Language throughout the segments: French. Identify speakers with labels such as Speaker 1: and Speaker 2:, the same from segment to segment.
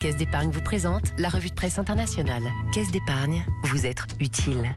Speaker 1: Caisse d'épargne vous présente la revue de presse internationale. Caisse d'épargne, vous être utile.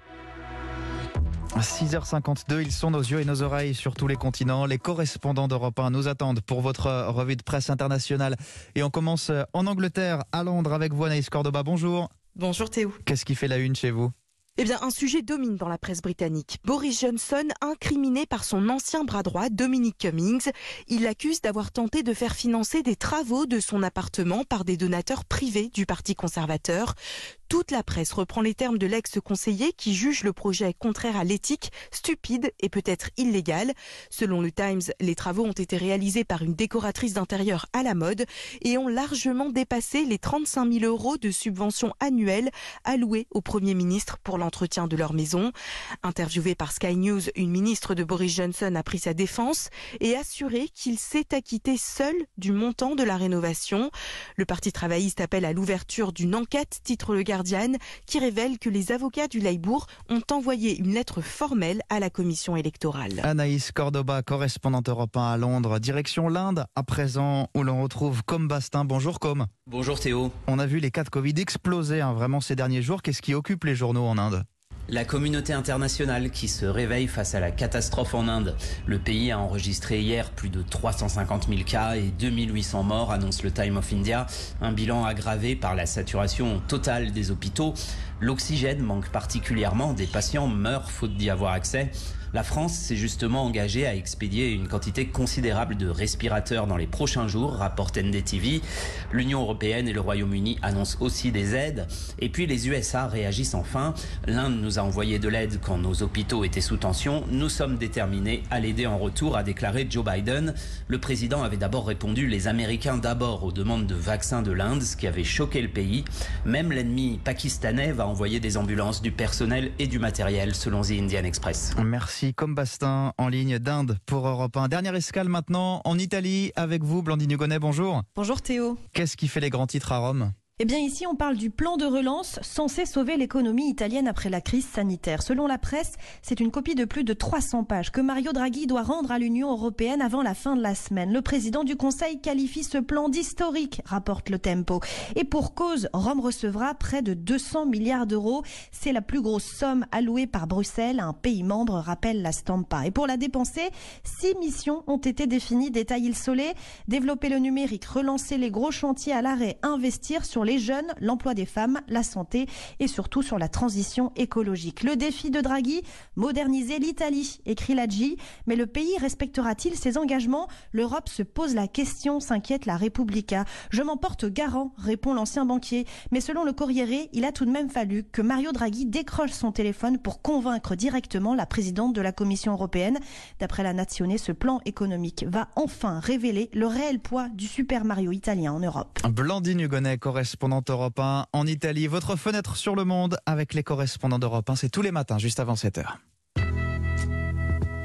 Speaker 2: 6h52, ils sont nos yeux et nos oreilles sur tous les continents. Les correspondants d'Europe 1 nous attendent pour votre revue de presse internationale. Et on commence en Angleterre, à Londres, avec vous, Anaïs Cordoba. Bonjour.
Speaker 3: Bonjour Théo.
Speaker 2: Qu'est-ce qui fait la une chez vous ?
Speaker 3: Eh bien, un sujet domine dans la presse britannique. Boris Johnson, incriminé par son ancien bras droit, Dominic Cummings. Il l'accuse d'avoir tenté de faire financer des travaux de son appartement par des donateurs privés du Parti conservateur. Toute la presse reprend les termes de l'ex-conseiller qui juge le projet contraire à l'éthique, stupide et peut-être illégal. Selon le Times, les travaux ont été réalisés par une décoratrice d'intérieur à la mode et ont largement dépassé les 35 000 € de subventions annuelles allouées au Premier ministre pour l'entretien de leur maison. Interviewée par Sky News, une ministre de Boris Johnson a pris sa défense et assuré qu'il s'est acquitté seul du montant de la rénovation. Le Parti travailliste appelle à l'ouverture d'une enquête, titre le Guardian, qui révèle que les avocats du Labour ont envoyé une lettre formelle à la commission électorale.
Speaker 2: Anaïs Cordoba, correspondante Europe 1 à Londres. Direction l'Inde, à présent, où l'on retrouve Com Bastin. Bonjour Com.
Speaker 4: Bonjour Théo.
Speaker 2: On a vu les cas de Covid exploser vraiment ces derniers jours. Qu'est-ce qui occupe les journaux en Inde ?
Speaker 4: La communauté internationale qui se réveille face à la catastrophe en Inde. Le pays a enregistré hier plus de 350 000 cas et 2800 morts, annonce le Time of India. Un bilan aggravé par la saturation totale des hôpitaux. L'oxygène manque particulièrement, des patients meurent faute d'y avoir accès. La France s'est justement engagée à expédier une quantité considérable de respirateurs dans les prochains jours, rapporte NDTV. L'Union européenne et le Royaume-Uni annoncent aussi des aides. Et puis les USA réagissent enfin. L'Inde nous a envoyé de l'aide quand nos hôpitaux étaient sous tension. Nous sommes déterminés à l'aider en retour, a déclaré Joe Biden. Le président avait d'abord répondu les Américains d'abord aux demandes de vaccins de l'Inde, ce qui avait choqué le pays. Même l'ennemi pakistanais va envoyer des ambulances, du personnel et du matériel, selon The Indian Express.
Speaker 2: Merci. Com Bastin en ligne d'Inde pour Europe 1. Dernière escale maintenant en Italie avec vous, Blandine Hugonnet, bonjour.
Speaker 5: Bonjour Théo.
Speaker 2: Qu'est-ce qui fait les grands titres à Rome ?
Speaker 5: Eh bien ici on parle du plan de relance censé sauver l'économie italienne après la crise sanitaire. Selon la presse, c'est une copie de plus de 300 pages que Mario Draghi doit rendre à l'Union européenne avant la fin de la semaine. Le président du Conseil qualifie ce plan d'historique, rapporte le Tempo. Et pour cause, Rome recevra près de 200 milliards d'euros. C'est la plus grosse somme allouée par Bruxelles à un pays membre, rappelle la Stampa. Et pour la dépenser, 6 missions ont été définies, détaille Il Sole. Développer le numérique, relancer les gros chantiers à l'arrêt, investir sur les jeunes, l'emploi des femmes, la santé et surtout sur la transition écologique. Le défi de Draghi, moderniser l'Italie, écrit l'AGI. Mais le pays respectera-t-il ses engagements ? L'Europe se pose la question, s'inquiète la Repubblica. Je m'en porte garant, répond l'ancien banquier. Mais selon le Corriere, il a tout de même fallu que Mario Draghi décroche son téléphone pour convaincre directement la présidente de la Commission européenne. D'après la Nazione, ce plan économique va enfin révéler le réel poids du Super Mario italien en Europe.
Speaker 2: Blandine Hugonnet, correspondante Europe 1 en Italie. Votre fenêtre sur le monde avec les correspondants d'Europe 1, c'est tous les matins, juste avant 7h.